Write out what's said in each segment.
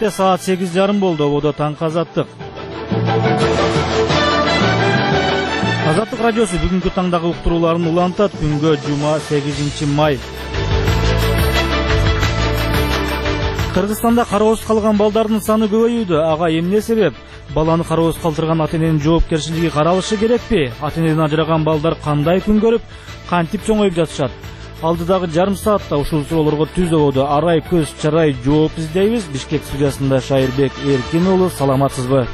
Кенттте саат 8:30 болду. Ободо таңкы азаттык. Азаттык радиосу бүгүнкү таңдагы уктурууларын улантат. Күнгө жума 8 май. Кыргызстанда кароосуз калган балдардын саны көбөйүүдө. Ага эмне себеп? Баланы кароосуз калтырган ата-эненин жоопкерчилиги каралышы керекпи? Ата-энеден ажыраган балдар кандай күн көрүп, кантип чоңоюп жатышат? Алдыдагы жарым саатта ушул суроолорго түз ободо арай көз чарай жооп издейбиз. Бишкек студиясында Шайырбек Эркин уулу, саламатсызбы?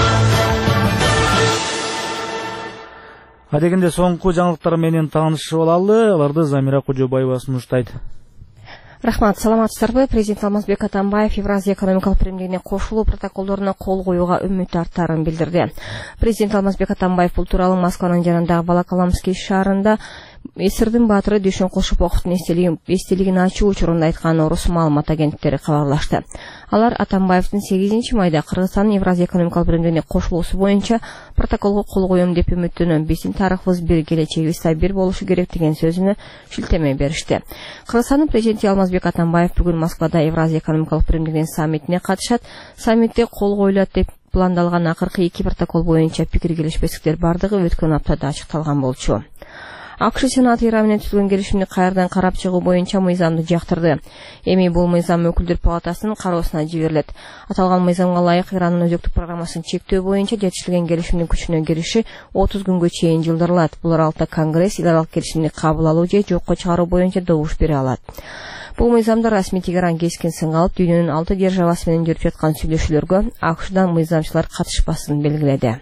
Адегенде соңку жаңылыктар менен таанышып алалы. Аларды Замира Кожобаева сунуштайт. Рахмат, саламатсыздарбы? Президент Алмазбек Атамбаев Евразия экономикалык биримдигине кошулуу протоколдоруна кол коюуга үмүт арттарын билдирди. Президент Алмазбек Атамбаев бул тууралуу Москванын жанындагы Волоколамский шаарында Эсирдин баатыры Дүйшөнкул Шопоковдун эстелигин ачуу учурунда айткан орус маалымат агенттиктери кабарлашты. Алар Атамбаевдин 8 майда Кыргызстандын Евразия экономикалык биримдигине кошулуусу боюнча протоколго кол коем деп үмүттөнөм. Биздин тарыхыбыз бир, келечегибиз бир болушу керек деген сөзүнө шилтеме беришти. Кыргызстандын президенти Алмазбек Атамбаев бүгүн Москвада Евразия экономикалык биримдигинин саммитине катышат. Саммитте кол коюлат деп пландалган акыркы 2 протокол боюнча пикир келишпестиктер бардыгы өткөн аптада ачыкталган болчу. АКШ Сенаты Иран менен түзүлгөн келишимди кайрадан карап чыгуу боюнча мыйзамды жактырды. Эми бул мыйзам өкүлдөр палатасынын кароосуна жиберилет. Аталган мыйзамга ылайык Ирандын өзөктүк программасын чектөө боюнча жетишилген келишимдин күчүнө кириши 30 күнгө чейин жылдырылат. Бул аралыкта Конгресс эл аралык келишимди кабыл алуу же жокко чыгаруу боюнча добуш бере алат. Бул мыйзамда расмий Тегеран кескин сың алып, дүйнөнүн 6 державасы менен жүрүп жаткан сүйлөшүүлөргө АКШдан мыйзамчылар катышпасын белгиледи.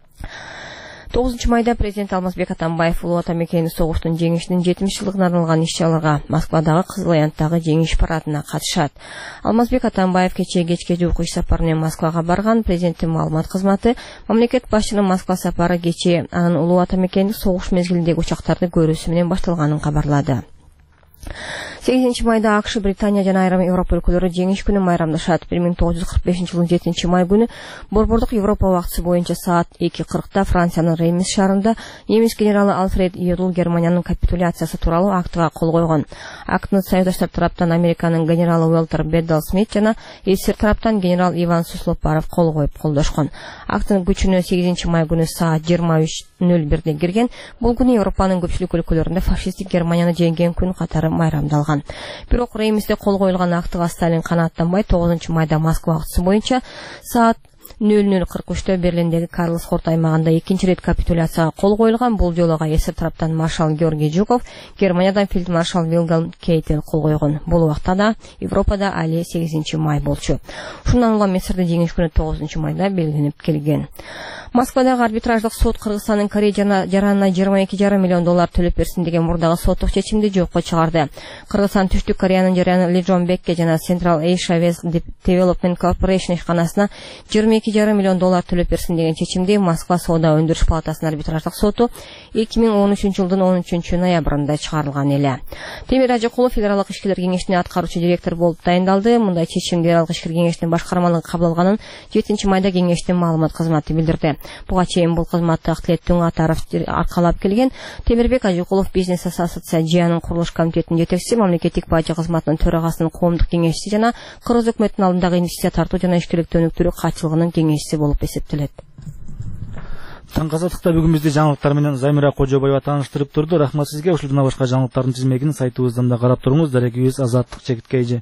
9 майда президент Алмазбек Атамбаев улуу ата мекенин согуштун жеңишинин 70-жылдыгына арналган иш-чараларга Москвадагы Кызыл Аянттагы жеңиш парадына катышат. Алмазбек Атамбаев кечке жуук иш сапары менен Москвага барган. Президенттин маалымат кызматы мамлекет башчынын Москва сапары кечээ анын улуу ата мекенин согуш мезгилиндеги учактарды көрүүсү менен башталганын кабарлады. 8 майда АКШ, Британия жана айрым Европа өлкөлөрү жеңиш күнүн майрамдашат. 1945-жылдын 7 май күнү борбордук Европа убактысы боюнча саат 2:40 Франциянын Реймс шаарында немис генералы Альфред Йодл Германиянын капитуляциясы тууралуу актыга кол койгон. Актыны союздаштар тараптан Американын генералы Уэлтер Беддал Смит жана СССР тараптан генерал Иван Суслов-Баров кол коюп колдошкон. Актынын күчүнө 8 май күнү саат 23:01 кирген. Бул күнү Европанын көпчүлүк өлкөлөрүндө фашисттик Германияны жеңген күн катары майрамдалган. Бирок Реймсте кол коюлган актыга Сталин канааттанбай 9 майда Москва убактысы боюнча саат 00:43 Берлиндеги Карлсхорт аймагында экинчи рет капитуляцияга кол коюлган. Бул жолу СССР тараптан маршал Георгий Жуков, Германиядан фельдмаршал Вильгельм Кейтель кол койгон. Бул убакта да Европада али 8 май болчу. Ушундан улам СССРдин жеңиш күнү 9 майда белгиленип келген. Москвадагы арбитраждык сот Кыргызстандын Корея жаранына $22,5 миллион төлөп берсин деген мурдагы соттук чечимди жокко чыгарды. Кыргызстан Түштүк Кореянын жараны Ли Джон Бекке жана Central Asia West Development Corporation ишканасына $22,5 миллион төлөп берсин деген чечимди Москва соода өндүрүш палатасынын арбитраждык соту 2013-жылдын 13 ноябрында чыгарылган эле. Темир Ажыкулов федералдык ишкерлер кеңешине аткаруучу директор болуп дайындалды. Мындай чечим федералдык ишкер кеңешинин башкармалыгы кабыл алганын 7 майда кеңештин маалымат кызматы билдирди. Буга чейин бул кызматты Ахтилет Атаров аркалап келген. Темирбек Ажыкулов бизнес ассоциациянын курулуш комитетинин жетекчиси, мамлекеттик бажы кызматынын төрагасынын коомдук кеңешчиси жана Кыргыз өкмөтүнүн алдындагы инвестиция тартуу жана ишкерликти өнүктүрүү катчылыгынын кеңешчиси болуп эсептелет. Таңкы азаттыкта бүгүн бизди жаңылыктар менен Замира Кожобаева тааныштырып турду. Рахмат сизге. Ушул башка жаңылыктардын тизмегин сайтыбыздан да карап туруңуз. Дарегибиз Азаттык чекиткейжи.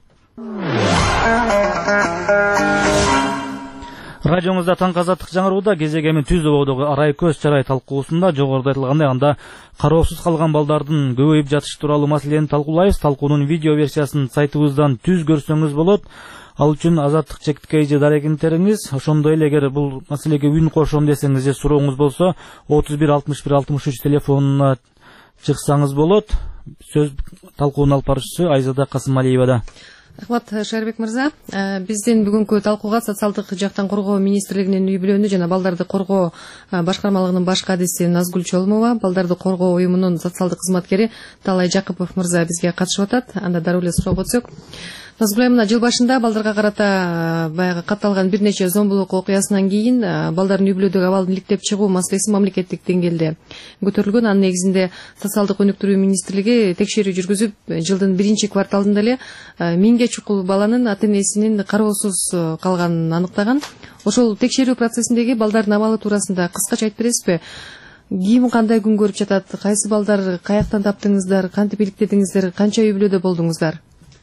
Радиоңузда таңкы азаттык жаңырууда кезек эми түз ободогу арай көз чарай талкуусунда жогоруда айтылгандай анда кароосуз калган балдардын көбөйүп жатышы тууралуу маселени талкуулайбыз. Талкуунун видео версиясын сайтыбыздан түз көрсөңүз болот. Ал үчүн Азаттык чекиткейжи дарегиңиз. Ошондой эле эгер бул маселеге үн кошом десеңиз же сурооңуз болсо 31 61 63 телефонуна чыксаңыз болот. Сөз талкуунун алып баруучусу Айзада Касымалиевада. Рахмат, Шайырбек мырза. Биздин бүгүнкү талкууга социалдык жактан коргоо министрлигинин үй бүлөнү жана балдарды коргоо башкармалыгынын баш кадиси Назгүл Чолмова, балдарды коргоо уюмунун социалдык кызматкери Талай Жакыпов мырза бизге катышып атат. Анда дароо эле сурап өтсөк. Назгүл айым, мына жыл башында балдарга карата баягы катталган бир нече зомбулук окуясынан кийин балдардын үй бүлөдөгү абалын иликтеп чыгуу маселеси мамлекеттик деңгээлде көтөрүлгөн. Анын негизинде социалдык өнүктүрүү министрлиги текшерүү жүргүзүп, жылдын 1-кварталында эле 1000ге чукул баланын ата энесинин кароосуз калганын аныктаган. Ошол текшерүү процессиндеги балдардын абалы туурасында кыскача айтып бересизби? Ким кандай күн көрүп жатат? Кайсы балдар каяктан таптыңыздар? Кантип иликтедиңиздер? Канча үй бүлөдө болдуңуздар?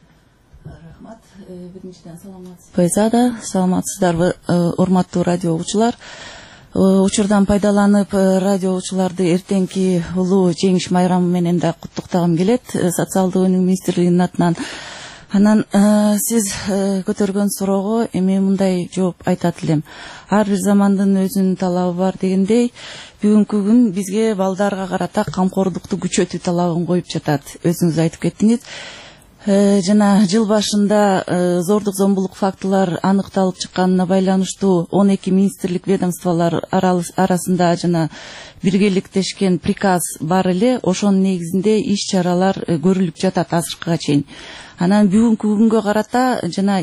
Биринчиден саламатсыздарбы, урматтуу радио угуучулар. Учурдан пайдаланып, радио угуучуларды эртеңки улуу жеңиш майрамы менен да куттуктагым келет, социалдык өнүгүү министрлигинин атынан. Анан сиз көтөргөн суроого эми мындай жооп айтат элем. Ар бир замандын өзүнүн талабы бар дегендей, бүгүнкү күн бизге балдарга карата камкордукту күчөтүү талабын коюп жатат. Өзүңүз айтып кеттиңиз. Жана жыл башында зордук зомбулук фактылар аныкталып чыкканына байланыштуу 12 министрлик ведомстволор арасында жана биргеликтешкен приказ бар эле. Ошонун негизинде иш чаралар көрүлүп жатат азыркыга чейин. Анан бүгүнкү күнгө карата жана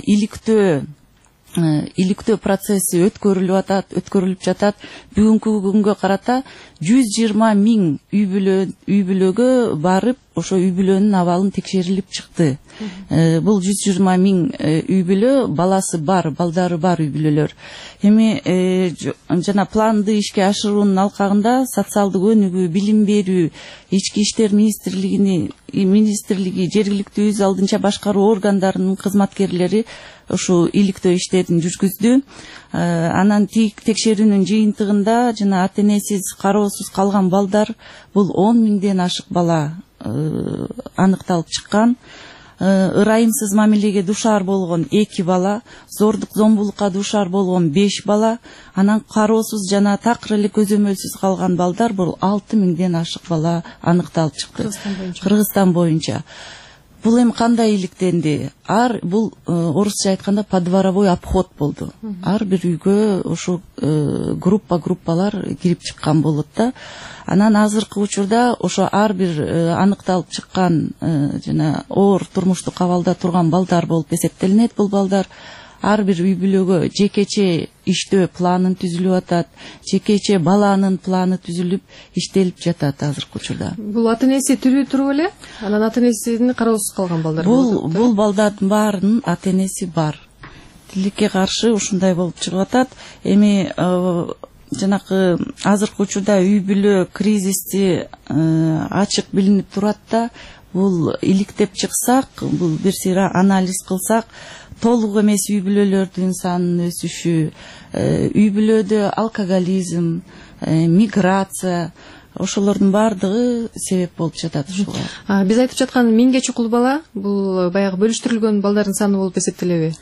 иликтөө процесси өткөрүлүп жатат. Бүгүнкү күнгө карата 120 000 үй бүлөгө барып, ошо үй бүлөнүн абалын текшерилип чыкты. Бул 120 000 үй бүлө баласы бар, балдары бар үй бүлөлөр. Эми жана планды ишке ашыруунун алкагында социалдык өнүгүү, билим берүү, ички иштер министрлиги, жергиликтүү өз алдынча башкаруу органдарынын кызматкерлери ушу иликтөө иштерин жүргүздү. Анан текшерүүнүн жыйынтыгында жана ата энесиз, кароосуз калган балдар, бул 10 000ден ашык бала аныкталып чыккан. Ырайымсыз мамилеге душар болгон 2 бала, зордук зомбулукка душар болгон 5 бала, анан кароосуз жана такыр эле көзөмөлсүз калган балдар, бул 6 000ден ашык бала аныкталып чыкты. Кыргызстан боюнча. Бул эми кандай иликтенди? Бул орусча айтканда подворовой обход болду. Ар бир үйгө ошо группалар кирип чыккан болот да. Анан азыркы учурда ошо ар бир аныкталып чыккан жана оор турмуштук абалда турган балдар болуп эсептелинет. Бул балдар ар бир үй бүлөгө жекече иштөө планын түзүлүп атат, жекече баланын планы түзүлүп иштелип жатат азыркы учурда. Бул ата энеси тирүү туруп эле, анан ата энесинин кароосуз калган балдар. Бул балдардын баарынын ата энеси бар. Тилекке каршы ушундай болуп чыгып атат. Эми жанакы азыркы учурда үй бүлө кризиси ачык билинип турат да, бул иликтеп чыксак, бул бир сыйра анализ кылсак, толук эмес үй бүлөлөрдүн санынын өсүшү, үй бүлөдө алкоголизм, миграция, ошолордун баардыгы себеп болуп жатат ушуга. Биз айтып жаткан 1000ге чукул бала, бул баягы бөлүштүрүлгөн балдардын саны болуп эсептелеби?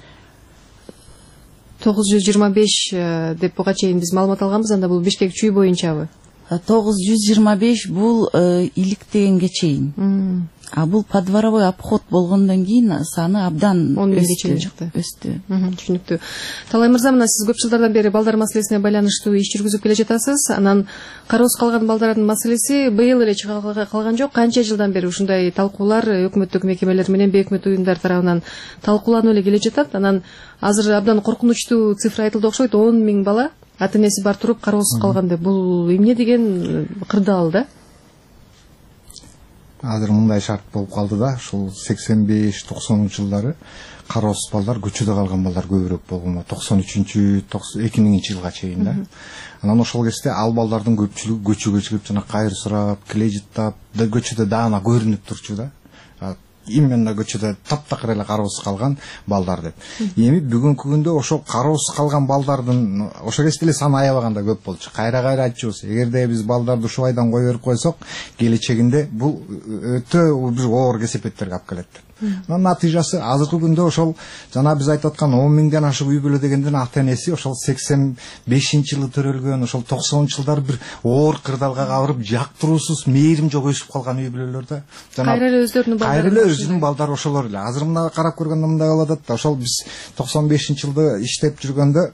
925 деп буга чейин биз маалымат алганбыз, анда бул Бишкек чүй боюнчабы? 925 бул иликтегенге чейин. Бул подворовой обход болгондон кийин саны абдан 10 чейин чыкты. Өстү. Түшүнүктүү. Талай мырза, мына сиз көп жылдардан бери балдар маселесине байланыштуу иш жүргүзүп келе жатасыз. Анан кароосуз калган балдардын маселеси быйыл эле чыга калган жок. Канча жылдан бери ушундай талкуулар өкмөттүк мекемелер менен бейөкмөт уюмдар тарабынан талкууланып эле келе жатат. Анан азыр абдан коркунучтуу цифра айтылды окшойт. 10 000 бала ата энеси бар туруп кароосуз калган деп. Бул эмне деген кырдаал да? Азыр мындай шарт болуп калды да, ушул 85-90 жылдары кароосуз балдар, көчөдө калган балдар көбүрөөк болгон. 93-2000 жылга чейин да. Анан ошол кезде ал балдардын көпчүлүгү көчөгө чыгып жана кайыр сурап, киле жыттап, көчөдө даана көрүнүп турчу да. Именно көчөдө таптакыр эле кароосуз калган балдар деп. Эми бүгүнкү күндө ошо кароосуз калган балдардын ошо кезде эле саны аябаганда көп болчу. Кайра айтчубуз, эгерде биз балдарды ушул айдан кое берип койсок, келечегинде бул өтө бир оор кесепеттерге алып келет. Анын натыйжасы азыркы күндө ошол жана биз айтып аткан 10 000ден ашык үй бүлө дегенден ата энеси ошол 85-жылы төрөлгөн, ошол 90-жылдары бир оор кырдаалга кабырып, жактыруусуз, мээрим жок өсүп калган үй бүлөлөрдө кайра эле өздөрүнүн балдары ошолор эле. Азыр мына карап көргөндө мындай болуп атат да, ошол биз 95-жылды иштеп жүргөндө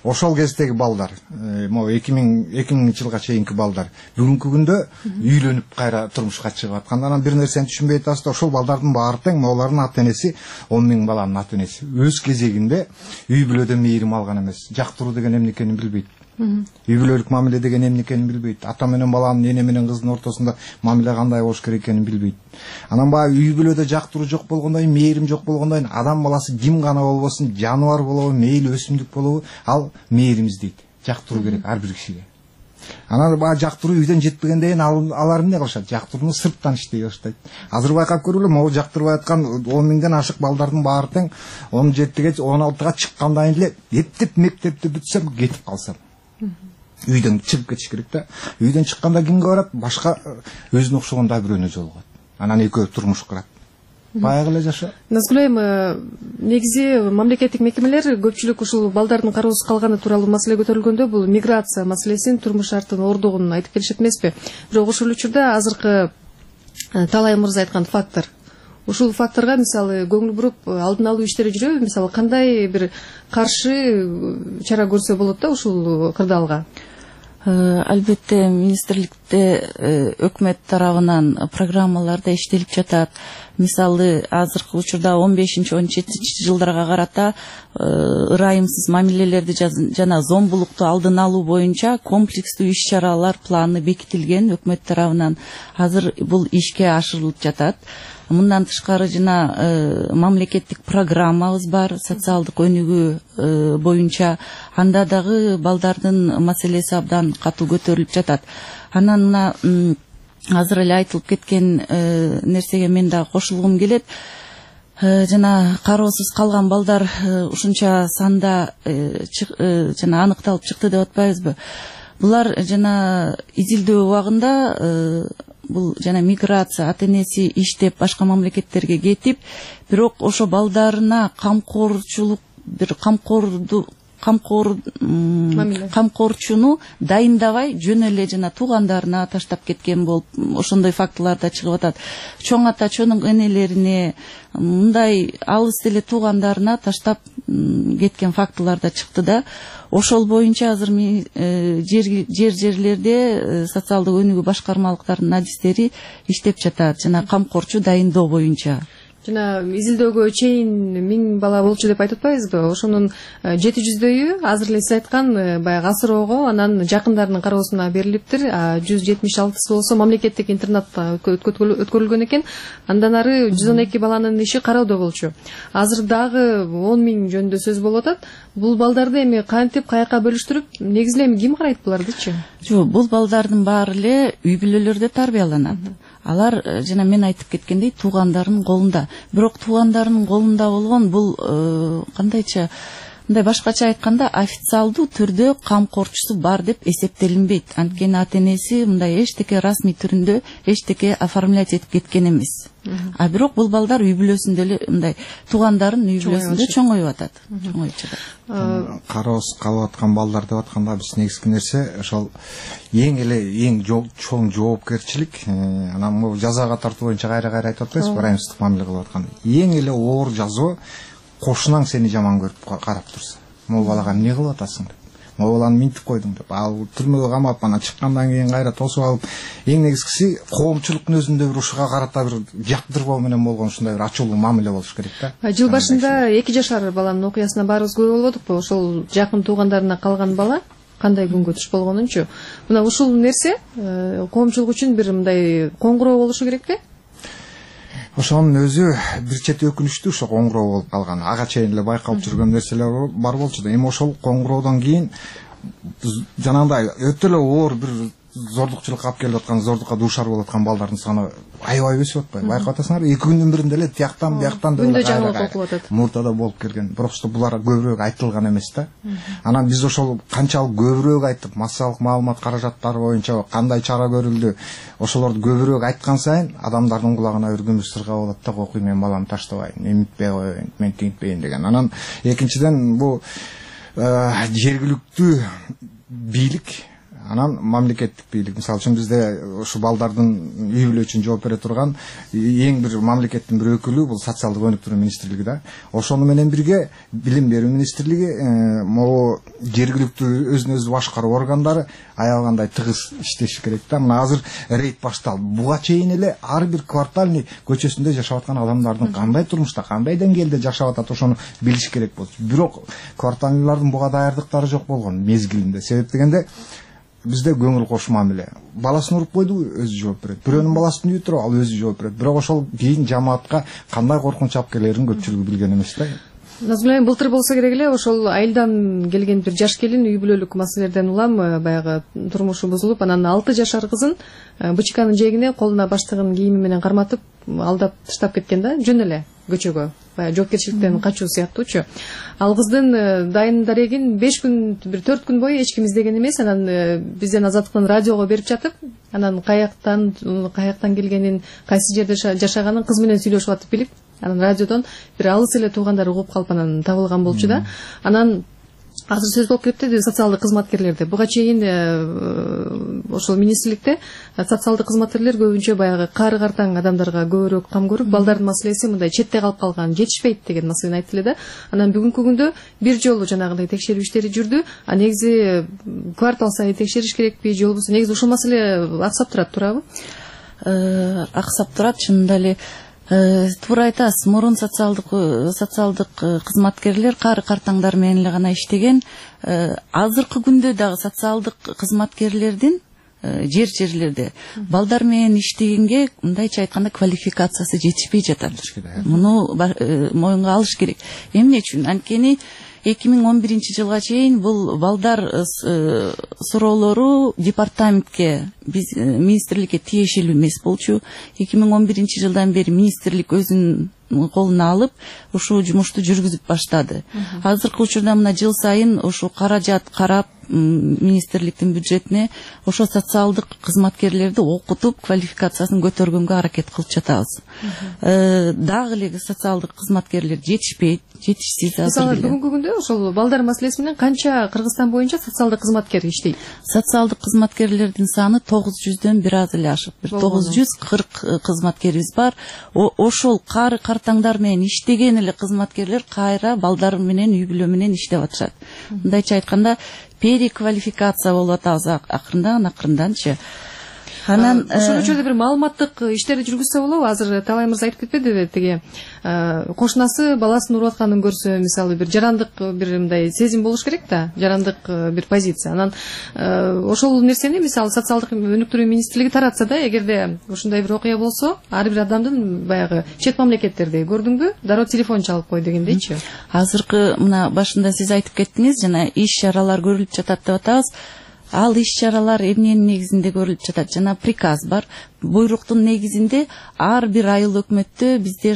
ошол кездеги балдар, могу 2000 жылга чейинки балдар бүгүнкү күндө үйлөнүп кайра турмушка чыгып атканда, анан бир нерсени түшүнбөй атасыз да, ошол балдардын баары тең могулардын ата энеси 10 000 баланын ата энеси өз кезегинде үй бүлөдөн мээрим алган эмес. Жактыруу деген эмне экенин билбейт. Үй бүлөлүк мамиле деген эмне экенин билбейт. Ата менен баланын, эне менен кыздын ортосунда мамиле кандай болуш керек экенин билбейт. Анан баягы үй бүлөдө жактыруу жок болгондон кийин, мээрим жок болгондон кийин адам баласы ким гана болбосун, жаныбар болобу, мейли өсүмдүк болобу, ал мээрим издейт. Жактыруу керек ар бир кишиге. Анан баягы жактыруу үйдөн жетпегенден кийин алар эмне кылышат? Жактырууну сырттан иштей баштайт. Азыр байкап көргүлө, могу жактырбай аткан 10 000ден ашык балдардын баары тең 17-ге, 16-га чыккандан кийин эле эптеп мектепти бүтсөм, кетип калсам. Үйдөн чыгып кетиш керек да. Үйдөн чыкканда кимге барат? Башка өзүнө окшогон да бирөөнө жолугат. Анан экөө турмуш курат. Баягы эле жаша. Назгүл айым, негизи мамлекеттик мекемелер көпчүлүк ушул балдардын кароосуз калганы тууралуу маселе көтөрүлгөндө бул миграция маселесин, турмуш шартын ордугун айтып келишет эмеспи? Бирок ушул учурда азыркы Талай мырза айткан фактор. Ушул факторго мисалы көңүл буруп алдын алуу иштери жүрөбү? Мисалы кандай бир каршы чара көрсө болот да ушул кырдаалга? Албетте министрликте өкмөт тарабынан программаларда иштелип жатат. Мисалы азыркы учурда 15-17 жылдарга карата ырайымсыз мамилелерди жана зомбулукту алдын алуу боюнча комплекстүү иш-чаралар планы бекитилген өкмөт тарабынан. Азыр бул ишке ашырылып жатат. Мындан тышкары жана мамлекеттик программабыз бар, социалдык өнүгүү боюнча. Анда дагы балдардын маселеси абдан катуу көтөрүлүп жатат. Анан мына азыр эле айтылып кеткен нерсеге мен да кошулгум келет. Жана кароосуз калган балдар ушунча санда жана аныкталып чыкты деп атпайбызбы? Булар жана изилдөө убагында бул жана миграция, ата энеси иштеп башка мамлекеттерге кетип, бирок ошо балдарына камкорчулук, бир камкорчуну дайындабай жөн эле жана туугандарына таштап кеткен болуп, ошондой фактылар да чыгып атат. Чоң ата, чоң энелерине, мындай алыс эле туугандарына таштап кеткен фактылар да чыкты да. Ошол боюнча азыр жерлерде социалдык өнүгүү башкармалыктарынын адистери иштеп жатат, жана камкорчу дайындоо боюнча. Жана изилдөөгө чейин 1000 бала болчу деп айтып атпайбызбы? Ошонун 700дөйү азыр эле сиз айткан баягы асыроого, анан жакындарынын кароосуна берилиптир. 176сы болсо мамлекеттик интернатта өткөрүлгөн экен. Андан ары 112 баланын иши кароодо болчу. Азыр дагы 10 000 жөнүндө сөз болуп атат. Бул балдарды эми кантип, каяка бөлүштүрүп, негизи эми ким карайт булардычы? Жок, бул балдардын баары эле үй бүлөлөрдө тарбияланат. Алар жана мен айтып кеткендей туугандарынын колунда. Бирок туугандарынын колунда болгон бул кандайча, мындай башкача айтканда официалдуу түрдө камкорчусу бар деп эсептелинбейт. Анткени ата энеси мындай эчтеке расмий түрүндө эчтеке оформлять этип кеткен эмес. А бирок бул балдар үй бүлөсүндө эле мындай туугандарынын үй бүлөсүндө чоңоюп атат. Кароосуз калып аткан балдар деп атканда биз негизги нерсе ошол эң чоң жоопкерчилик. Анан бул жазага тартуу боюнча кайра айтып атпайсызбы, ырайымсыздык мамиле кылып аткан. Эң эле оор жазоо кошунаң сени жаман көрүп карап турса. Могу балага эмне кылып атасың деп. Могу баланы минтип койдуң деп. Ал түрмөгө камап, анан чыккандан кийин кайра тосуп алып, эң негизгиси коомчулуктун өзүндө бир ушуга карата бир жактырбоо менен болгон ушундай бир ачуулуу мамиле болуш керек да. Жыл башында 2 жашар баланын окуясына баарыбыз көрүп болдукпу? Ошол жакын туугандарына калган бала кандай күнгө туш болгонунчу. Мына ушул нерсе коомчулук үчүн бир мындай коңгуроо болушу керекпи? Ошонун өзү бир чети өкүнүчтүү, ошо коңгуроо болуп калган. Ага чейин эле байкалып жүргөн нерселер бар болчу да. Эми ошол коңгуроодон кийин жанагындай өтө эле оор бир зордукчулукка алып келип аткан, зордукка дуушар болуп аткан балдардын саны аябай өсүп атпайбы? Байкап атасыңар, 2 күндүн биринде эле тияктан бияктан деп муртада болуп келген. Бирок булар көбүрөөк айтылган эмес да. Анан биз ошол канчалык көбүрөөк айтып, массалык маалымат каражаттары боюнча кандай чара көрүлдү, ошолорду көбүрөөк айткан сайын адамдардын кулагына бир күмүш сырга болот да, окуй мен баламды таштабайм, эмитпей коеюн, мен тинтпейин деген. Анан экинчиден бул жергиликтүү бийлик Анан мамлекеттик бийлик, мисалы үчүн бизде ушу балдардын үй бүлө үчүн жооп бере турган эң бир мамлекеттин бир өкүлү бул социалдык өнүктүрүү министрлиги да. Ошону менен бирге билим берүү министрлиги, могу жергиликтүү өзүн өзү башкаруу органдары аябагандай тыгыз иштеши керек да. Мына азыр рейд башталды. Буга чейин эле ар бир квартальный көчөсүндө жашап аткан адамдардын кандай турмушта, кандай деңгээлде жашап атат ошону билиш керек болчу. Бирок квартальныйлардын буга даярдыктары жок болгон мезгилинде. Себеп дегенде бизде көңүл кош мамиле. Баласын уруп койду, өзү жооп берет. Бирөөнүн баласын үйүп туруп, ал өзү жооп берет. Бирок ошол кийин жамаатка кандай коркунуч алып келерин көпчүлүгү билген эмес да. Назгүл айым, былтыр болсо керек эле ошол айылдан келген бир жаш келин үй бүлөлүк маселелерден улам баягы турмушу бузулуп, анан 6 жашар кызын бычканын жээгине колуна баштыгын кийими менен карматып алдап таштап кеткен да, жөн эле көчөгө. Баягы жоопкерчиликтен качуу сыяктуучу. Ал кыздын дайын дарегин 5 күн, бир 4 күн бою эч ким издеген эмес. Анан бизден Азаттыктын радиого берип жатып, анан каяктан келгенин, кайсы жерде жашаганын кыз менен сүйлөшүп атып билип, анан радиодон бир алыс эле туугандары угуп калып анан табылган болчу да. Анан азыр сөз болуп кетти социалдык кызматкерлерде. Буга чейин ошол министрликте социалдык кызматкерлер көбүнчө баягы кары картаң адамдарга көбүрөөк кам көрүп, балдардын маселеси мындай четте калып калган, жетишпейт деген маселени айтты эле да. Анан бүгүнкү күндө бир жолу жанагындай текшерүү иштери жүрдү. А негизи квартал сайын текшериш керекпи же болбосо негизи ушул маселе аксап турат, туурабы? Аксап турат, чынында эле. Туура айтасыз, мурун социалдык кызматкерлер кары картаңдар менен эле гана иштеген. Азыркы күндө дагы социалдык кызматкерлердин жерлерде балдар менен иштегенге, мындайча айтканда, квалификациясы жетишпей жатат. Муну моюнга алыш керек. Эмне үчүн? Анткени 2011-жылга чейин бул балдар суроолору департаментке, биз министрликке тиешелүү эмес болчу. 2011-жылдан бери министрлик өзүнүн колуна алып, ушул жумушту жүргүзүп баштады. Азыркы учурда мына жыл сайын ушу каражат карап, министрликтин бюджетине ошо социалдык кызматкерлерди окутуп, квалификациясын көтөргөнгө аракет кылып жатабыз. Дагы эле социалдык кызматкерлер жетишпейт, жетишсиз азыр. Мисалы, бүгүнкү күндө ошол балдар маселеси менен канча Кыргызстан боюнча социалдык кызматкер иштейт? Социалдык кызматкерлердин саны 900дөн бир аз эле ашып, 940 кызматкерибиз бар. Ошол кары картаңдар менен иштеген эле кызматкерлер кайра балдар менен, үй бүлө менен иштеп атышат. Мындайча айтканда, переквалификация болуп атабыз акырынданчы. Анан ошол учурда бир маалыматтык иштерди жүргүзсө болобу? Азыр Талай мырза айтып кетпедиби, тиги кошунасы баласын уруп атканын көрсө, мисалы бир жарандык бир мындай сезим болуш керек да, жарандык бир позиция. Анан ошол нерсени мисалы социалдык өнүктүрүү министрлиги таратса да, эгерде ушундай бир окуя болсо, ар бир адамдын баягы чет мамлекеттерде көрдүңбү, дароо телефон чалып кой дегендейчи. Азыркы мына башында сиз айтып кеттиңиз, жана иш чаралар көрүлүп жатат деп атабыз. Ал иш чаралар эмненин негизинде көрүлүп жатат? Жана приказ бар. Буйруктун негизинде ар бир айыл өкмөттө биздер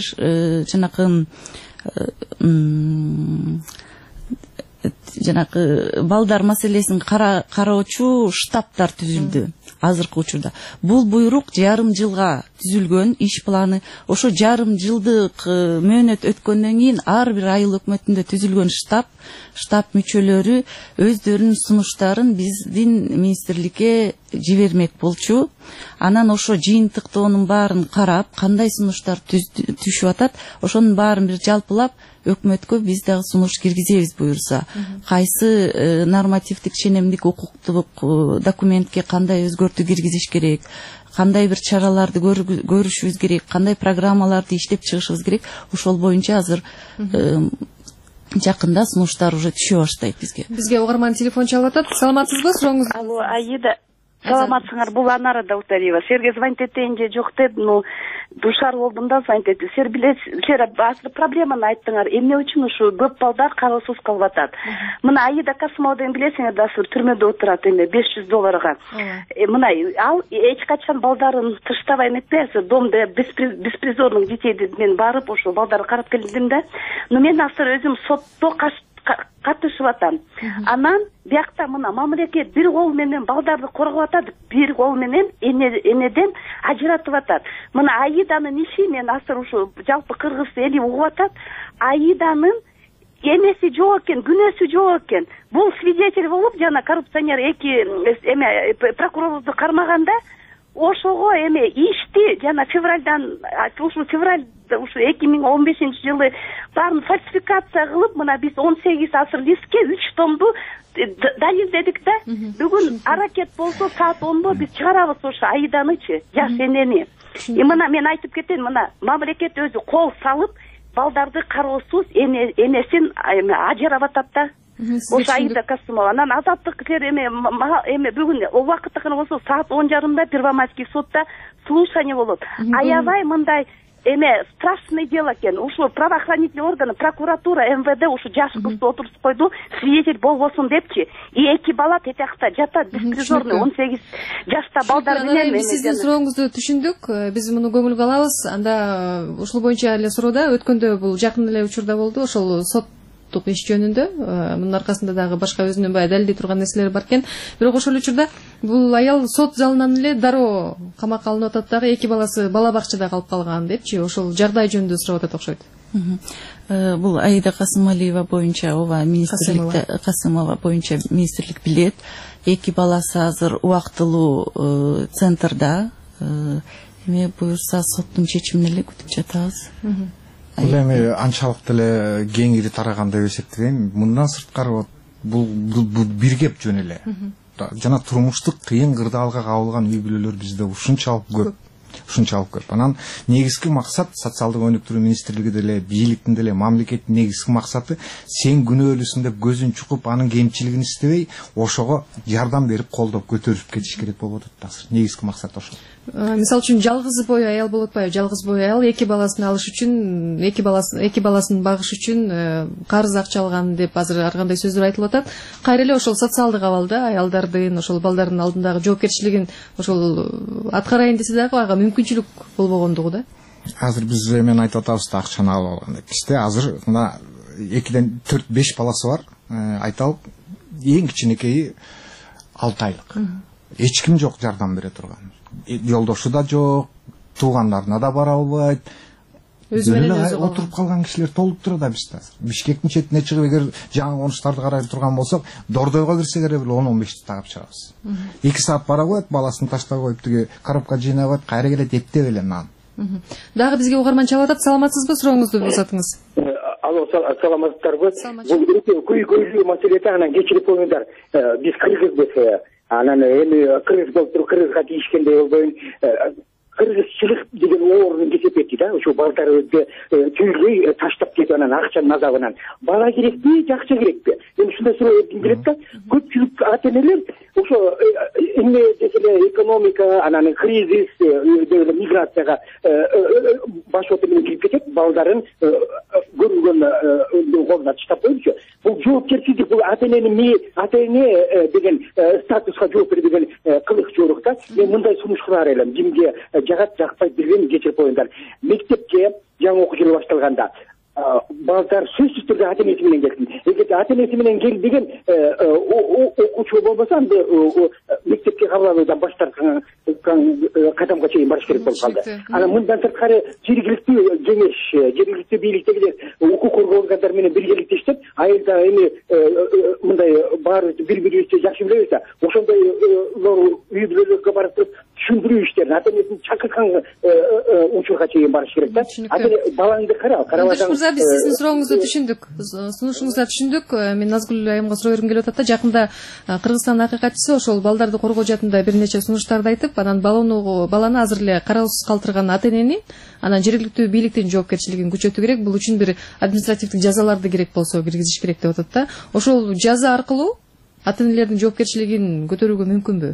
жанакы балдар маселесин кароочу штабтар түзүлдү. Азыркы учурда бул буйрук жарым жылга түзүлгөн иш планы. Ошо жарым жылдык мөөнөт өткөндөн кийин ар бир айыл өкмөтүндө түзүлгөн штаб мүчөлөрү өздөрүнүн сунуштарын биздин министрликке жибермек болчу. Анан ошо жыйынтыктоонун баарын карап, кандай сунуштар түшүп атат, ошонун баарын бир жалпылап өкмөткө биз дагы сунуш киргизебиз буюрса. Кайсы нормативдик ченемдик укуктук документке кандай өзгөртүү киргизиш керек, кандай бир чараларды көрүшүбүз керек, кандай программаларды иштеп чыгышыбыз керек, ошол боюнча азыр жакында сунуштар уже түшө баштайт бизге. Бизге угарман телефон чалып атат. Саламатсызбы? Сурооңуз. Алло, Аида. Саламатсыңар, бул Анара Даутариева. Серге звонить этейин же жок деп, душар болдум да звонить этти. Сер билесиз, азыр проблеманы айттыңар. Эмне үчүн ушу көп балдар кароосуз калып атат? Мына Аида Касымова деген билесиңер да, түрмөдө отурат эме $500. Мына ал эч качан балдарын таштабайм этпейсиз. Домда беспризорных детей мен барып ошо балдарды карап келдим да. Но мен азыр өзүм сотто катышып атам. Анан биякта мына мамлекет бир кол менен балдарды коргоп атат, бир кол менен энеден ажыратып атат. Мына Аиданын иши мен азыр ушу жалпы кыргыз эли угуп атат. Аиданын эмеси жок экен, күнөөсү жок экен. Бул свидетель болуп жана коррупционер прокурорду кармаганда ошого ишти жана февралдан ушу 2015-жылы баарын фальсификация кылып, мына биз 18 асыр листке 3 томду далилдедик да. Бүгүн аракет болсо саат 10до биз чыгарабыз ошо Аиданычы, жаш энени. Мына мен айтып кетейин, мына мамлекет өзү кол салып, балдарды кароосуз энесин ажырап атат да. Ошо Аида Касымова. Анан азаттыктер бүгүн убакыттыкына болсо саат 10:30 Первомайский сотта слушание болот. Аябай мындай страшный дело экен. Ушу правоохранительный органы, прокуратура, МВД ушу жаш кызды отурсуп койду, свидетель болбосун депчи. И 2 бала тетякта жатат, беспризорный 18 жашта балдар менен. Сиздин сурооңузду түшүндүк. Биз муну көңүлгө алабыз. Анда ушул боюнча эле суроодо өткөндө бул жакын эле учурда болду. Ошол соттук иш жөнүндө мунун аркасында дагы башка өзүнүн баягы далилдей турган нерселер бар экен. Бирок ошол учурда бул аял сот залынан эле дароо камакка алынып атат дагы, 2 баласы бала бакчада калып калган депчи. Ошол жагдай жөнүндө сурап атат окшойт. Бул Аида Касымалиева боюнча Касымова боюнча министрлик билет. 2 баласы азыр убактылуу центрда. Эми буюрса соттун чечимин эле күтүп жатабыз. Бул анчалык деле кеңири тараган деп эсептейм. Мындан сырткары бул бир кеп жөн эле. Жана турмуштук кыйын кырдаалга кабылган үй бүлөлөр бизде ушунчалык көп. Анан негизги максат социалдык өнүктүрүү министрлиги деле, бийликтин деле, мамлекеттин негизги максаты сен күнөөлүсүн деп көзүн чукуп, анын кемчилигин издебей, ошого жардам берип, колдоп, көтөрүп кетиш керек болуп атат азыр. Негизги максат ошол. Мисалы үчүн жалгыз бой аял болуп атпайбы? Жалгыз бой аял 2 баласын алыш үчүн, 2 баласын багыш үчүн карыз акча алган деп азыр ар кандай сөздөр айтылып атат. Кайра эле ошол социалдык абалда аялдардын, ошол балдардын алдындагы жоопкерчилигин ошол аткарайын десе дагы ага мүмкүнчүлүк болбогондугу да. Азыр биз мен айтып атабыз да, акчаны алып алган деп. Бизде азыр мына 2ден 4-5 баласы бар. Айталып, эң кичинекейи 6 айлык. Эч ким жок жардам бере турган. Жолдошу да жок, туугандарына да бара албайт. Өзү менен өзү отуруп калган кишилер толуп турат да бизде. Бишкектин четине чыгып, эгер жаңы конуштарды карай турган болсок, Дордойго кирсек эле 10-15 тагып чыгабыз. 2 саат бара коет, баласын таштап коюп, тиги коробка жыйнап коет, кайра келет эптеп эле нан. Дагы бизге угарман чалып атат. Саламатсызбы? Сурооңузду узатыңыз. Алло, саламатсыздарбы? Бул өтө көйгөйлүү маселе да, анан кечирип коюңуздар. Биз кыргызбыз. Анан эми кыргыз болуп туруп кыргызга тийишкендей болбойм. Кыргызчылык деген оорун кесип кетти да. Ошо балдарыбызды түйүлбөй таштап кетип, анан акчанын азабынан. Бала керекпи, жакча керекпи? Эми ушундай суроо келет да. Көпчүлүк ата-энелер ошо эмне деселе экономика, анан кризис, миграцияга башоты менен кирип кетет, балдарын көрүнгөн колуна таштап коюпчу. Бул жоопкерчилик, бул ата-энени деген статуска жооп берген кылык жорук да. Мен мындай сунуш кылаар элем. Кимге жагат, жакпайт билбейм, кечирип коюңдар. Мектепке жаңы окуу жылы башталганда балдар сөзсүз түрдө ата-энеси менен келсин. Эгер ата-энеси менен келбеген окуучу болбосо, анда мектепке кабыл алуудан баш тарткан кадамга чейин барыш керек болуп калды. Анан мындан сырткары жергиликтүү кеңеш, жергиликтүү бийликтегилер укук коргоо органдары менен биргеликте иштеп, айылда эми мындай баарыбыз бири-бирибизди жакшы билебиз да, ошондой үй бүлөлөргө барып туруп түшүндүрүү иштерин ата-энесин чакырткан учурга чейин барыш керек да. Балаңды карабасаң. Биз сиздин сурооңузду түшүндүк. Сунушуңузду түшүндүк. Мен Назгүл айымга суроо бергим келип атат да. Жакында Кыргызстандын акыйкатчысы ошол балдарды коргоо жаатында бир нече сунуштарды айтып, анан баланы азыр эле кароосуз калтырган ата-энени, анан жергиликтүү бийликтин жоопкерчилигин күчөтүү керек. Бул үчүн бир административдик жазаларды керек болсо киргизиш керек деп атат да. Ошол жаза аркылуу ата-энелердин жоопкерчилигин көтөрүүгө мүмкүнбү?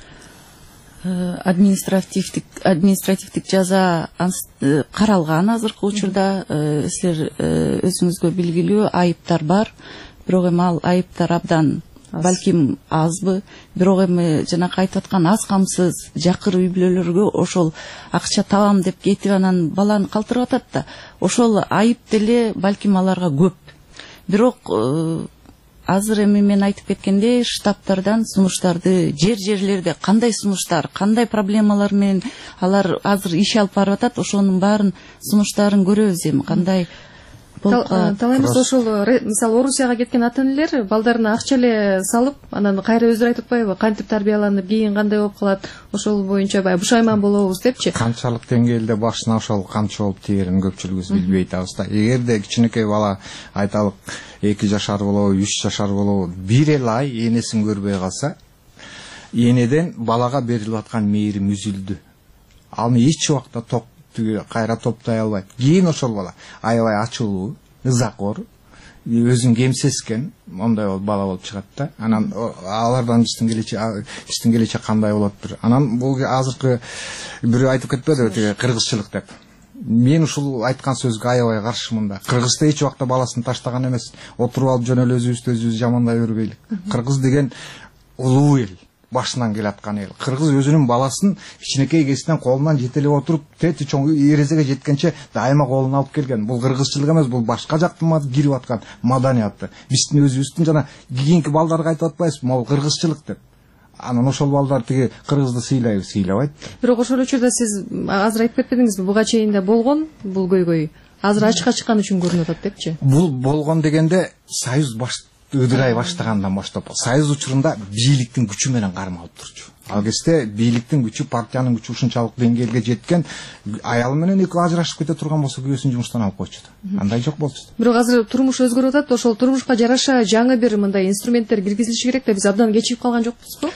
Административдик жаза каралган азыркы учурда. Силер өзүңүзгө белгилүү айыптар бар. Бирок эми ал айыптар абдан балким азбы. Бирок эми жанакы айтып аткан аз камсыз жакыр үй бүлөлөргө ошол акча табам деп кетип анан баланы калтырып атат да. Ошол айып деле балким аларга көп. Бирок азыр эми мен айтып кеткендей, штабтардан сунуштарды, жерлерде кандай сунуштар, кандай проблемалар менен алар азыр иш алып барып атат, ошонун баарын сунуштарын көрөбүз эми. Кандай талайымыз ошол мисалы Орусияга кеткен ата энелер балдарына акча эле салып, анан кайра өздөрү айтып атпайбы, кантип тарбияланып, кийин кандай болуп калат, ошол боюнча баягы бушайман болобуз депчи. Канчалык деңгээлде башына ошол камчы болуп тиерин көпчүлүгүбүз билбей атабыз да. Эгерде кичинекей бала айталык 2 жашар болобу, 3 жашар болобу, бир эле ай энесин көрбөй калса, энеден балага берилип аткан мээрим үзүлдү. Аны эч убакта кайра топтой албайт. Кийин ошол бала аябай ачуулуу, ызакор, өзүн кемсескен, мондай бала болуп чыгат да. Анан алардан биздин келечек кандай болоттур. Анан бул азыркы бирөө айтып кетпеди, кыргызчылык деп. Мен ушул айткан сөзгө аябай каршымын да. Кыргызда эч убакта баласын таштаган эмес. Отуруп алып жөн эле өзүбүздү жамандай бербейлик. Кыргыз деген улуу эл, башынан келаткан эл. Кыргыз өзүнүн баласын кичинекей кезинен колунан жетелеп отуруп, тети чоң эрезеге жеткенче дайыма колуна алып келген. Бул кыргызчылык эмес, бул башка жактан кирип аткан маданияты. Биздин өзүбүздүн жана кийинки балдарга айтып атпайбызбы, могу кыргызчылык деп. Анан ошол балдар тиги кыргызды сыйлабайт. Бирок ошол учурда сиз азыр айтып кетпедиңизби, буга чейин да болгон бул көйгөй. Азыр ачыкка чыккан үчүн көрүнүп атат депчи. Бул болгон дегенде союз ыдырай баштагандан баштап, союз учурунда бийликтин күчү менен кармалып турчу. Ал кезде бийликтин күчү, партиянын күчү ушунчалык деңгээлге жеткен, аялы менен экөө ажырашып кете турган болсо күйөөсүн жумуштан алып койчу да. Андай жок болчу. Бирок азыр турмуш өзгөрүп атат, ошол турмушка жараша жаңы бир мындай инструменттер киргизилиши керек да, биз абдан кечигип калган жокпузбу?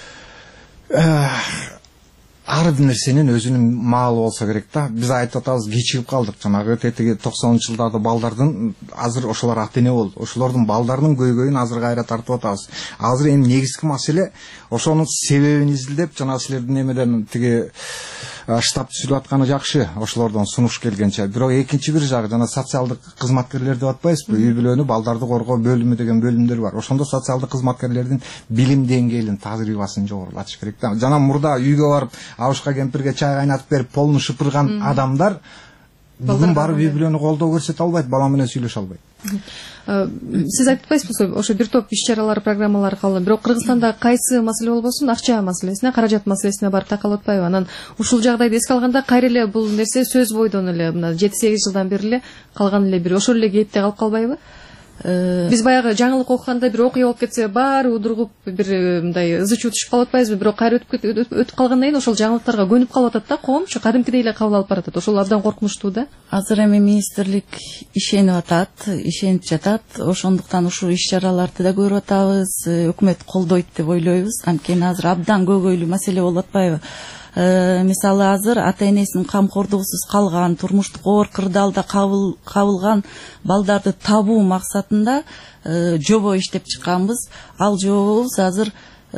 Ар бир нерсенин өзүнүн маалы болсо керек да. Биз айтып атабыз, кечигип калдык. Жанагы тетиги 90-жылдарды балдардын азыр ошолор ата эне болду. Ошолордун балдарынын көйгөйүн азыр кайра тартып атабыз. Азыр эми негизги маселе ошонун себебин изилдеп, жана силердин эмеден тиги штаб түзүлүп атканы жакшы, ошолордон сунуш келгенче. Бирок экинчи бир жагы, жана социалдык кызматкерлер деп атпайбызбы? Үй бүлөнү, балдарды коргоо бөлүмү деген бөлүмдөр бар. Ошондо социалдык кызматкерлердин билим деңгээлин, тажрыйбасын жогорулатыш керек да. Жана мурда үйгө барып, абышка кемпирге чай кайнатып берип, полну шыпырган адамдар бүгүн барып үй бүлөнү колдоо көрсөтө албайт, бала менен сүйлөшө албайт. Сиз айтып атпайсызбы, ошо бир топ иш-чаралар, программалар калды. Бирок Кыргызстанда кайсы маселе болбосун, акча маселесине, каражат маселесине барып такалып атпайбы? Анан ушул жагдайды эске алганда кайра эле бул нерсе сөз бойдон эле мына 7-8 жылдан бери эле калган эле бир ошол эле кейипте калып калбайбы? Биз баягы жаңылык окуганда бир окуя болуп кетсе, баары удургуп бир мындай ызы чуу түшүп калып атпайбызбы? Бирок кайра өтүп калгандан кийин ошол жаңылыктарга көнүп калып атат да, коомчу кадимкидей эле кабыл алып баратат. Ошол абдан коркунучтуу да. Азыр эми министрлик ишенип жатат. Ошондуктан ушул иш-чараларды да көрүп атабыз. Өкмөт колдойт деп ойлойбуз. Анткени азыр абдан көйгөйлүү маселе болуп атпайбы? Мисалы азыр ата энесинин камкордугусуз калган, турмуштук оор кырдаалда кабылган балдарды табуу максатында жобо иштеп чыкканбыз. Ал жобобуз азыр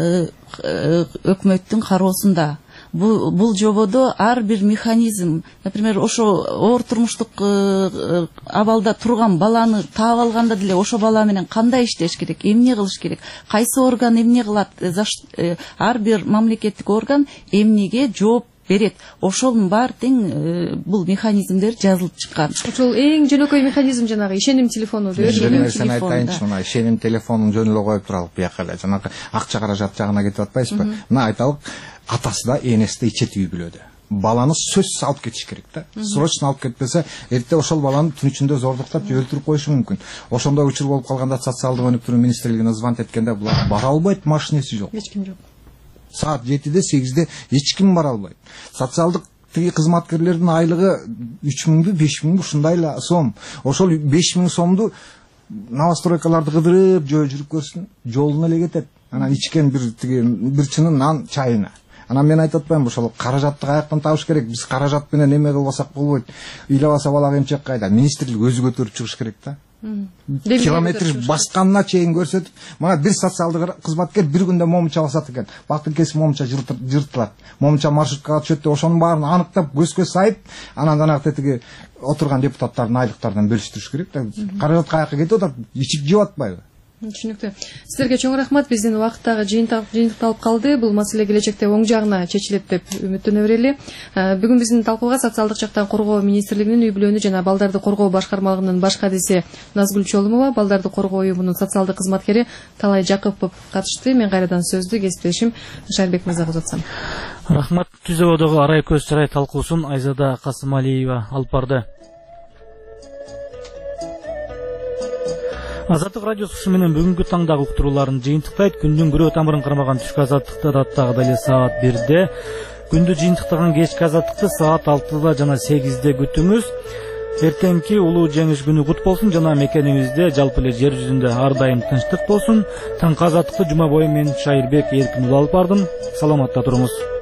өкмөттүн кароосунда. Бул жободо ар бир механизм, например, ошо оор турмуштук абалда турган баланы таап алганда деле ошо бала менен кандай иштеш керек, эмне кылыш керек, кайсы орган эмне кылат, ар бир мамлекеттик орган эмнеге жооп берет. Ошонун баары тең бул механизмдер жазылып чыккан. Ошол эң жөнөкөй механизм жанагы ишеним телефону деп. Сен айтайынчы, мына ишеним телефонун жөн эле коюп туралык бияка эле. Жанагы акча каражат жагына кетип атпайсызбы? Мына айталык, атасы да энеси да ичет үй бүлөдө. Баланы сөзсүз алып кетиш керек да. Срочно алып кетпесе, эрте ошол баланы түн ичинде зордуктап же өлтүрүп коюшу мүмкүн. Ошондой учур болуп калганда социалдык өнүктүрүү министрлигине звонок эткенде булар бара албайт, машинеси жок. Эч ким жок. Саат 7-де 8-де эч ким бара албайт. Социалдык тиги кызматкерлердин айлыгы 3000 5000 ушундай эле сом. Ошол 5000 сомду новостройкаларды кыдырып жүрүп көрсүн, жолуна эле кетет. Анан ичкен бир чынын нан чайына. Анан мен айтып атпаймынбы, ошол каражатты каяктан табыш керек? Биз каражат менен эме кылбасак болбойт. Ыйлабаса бала эмчек кайда? Министрлик өзү көтөрүп чыгыш керек да. Километр басканына чейин көрсөтүп, мына бир социалдык кызматкер бир күндө момунча басат экен. Бактын кесип момунча жыртылат. Момунча маршруткага түшөт деп ошонун баарын аныктап көзгө сайып, анан жанагы тетиги отурган депутаттардын айлыктарынан бөлүштүрүш керек да. Каражат каяка кетип атат, ичип жеп атпайбы? Түшүнүктүү. Силерге чоң рахмат. Биздин убакыттагы жыйынтыкталып калды. Бул маселе келечекте оң жагына чечилет деп үмүттөнө берели. Бүгүн биздин талкууга социалдык жактан коргоо министрлигинин үй бүлөнү жана балдарды коргоо башкармалыгынын баш кадиси Назгүл Чолумова, балдарды коргоо уюмунун социалдык кызматкери Талай Жакыпов катышты. Мен кайрадан сөздү кесиптешим Шайырбек мырзага узатсам. Рахмат. Түзөгөдөгү арай көз чырай талкуусун Айзада Касымалиева алып барды. Азаттык радиосу ушу менен бүгүнкү таңдагы уктурууларын жыйынтыктайт. Күндүн күрөө тамырын кармаган түшкү азаттыкта адаттагыдай эле саат 1-де, күндү жыйынтыктаган кечки азаттыкты саат 6-да жана 8-де күтүңүз. Эртеңки улуу жеңиш күнү кут болсун жана мекениңизде жалпы эле жер жүзүндө ар дайым тынчтык болсун. Таңкы азаттыкты жума бою мен Шайырбек Эркин алып бардым. Саламатта туруңуз.